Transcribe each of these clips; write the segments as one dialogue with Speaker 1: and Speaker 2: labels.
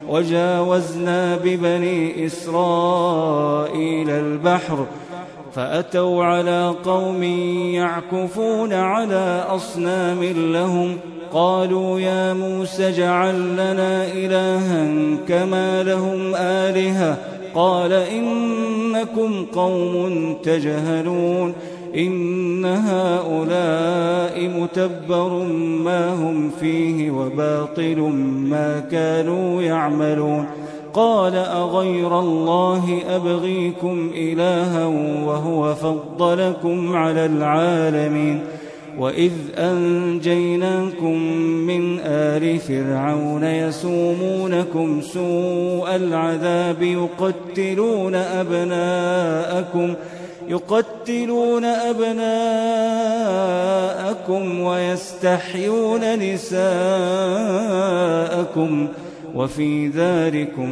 Speaker 1: وجاوزنا ببني إسرائيل البحر فأتوا على قوم يعكفون على أصنام لهم قالوا يا موسى اجعل لنا إلها كما لهم آلهة قال إنكم قوم تجهلون إن هؤلاء متبر ما هم فيه وباطل ما كانوا يعملون قال أغير الله أبغيكم إلها وهو فضلكم على العالمين وإذ أنجيناكم من آل فرعون يسومونكم سوء العذاب يقتلون أبناءكم ويستحيون نساءكم وفي ذلكم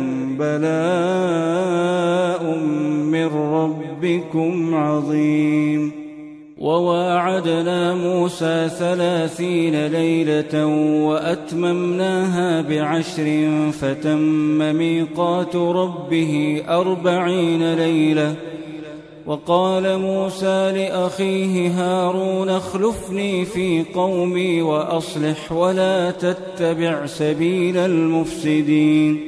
Speaker 1: بلاء من ربكم عظيم وواعدنا موسى 30 ليلة وأتممناها ب10 فتم ميقات ربه 40 ليلة وقال موسى لأخيه هارون اخلفني في قومي وأصلح ولا تتبع سبيل المفسدين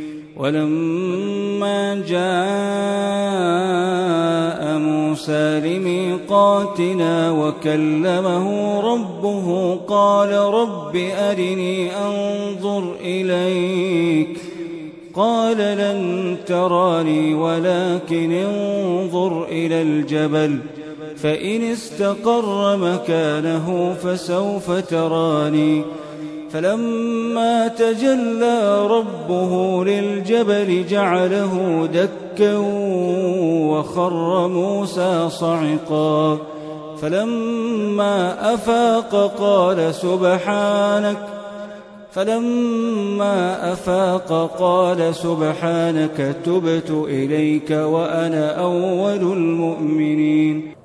Speaker 1: ولما جاء موسى لميقاتنا وكلمه ربه قال رب أرني أنظر إليك قال لن تراني ولكن انظر إلى الجبل فإن استقر مكانه فسوف تراني فلما تجلى ربه للجبل جعله دكا وخر موسى صعقا فلما أفاق قال سبحانك تبت إليك وأنا أول المؤمنين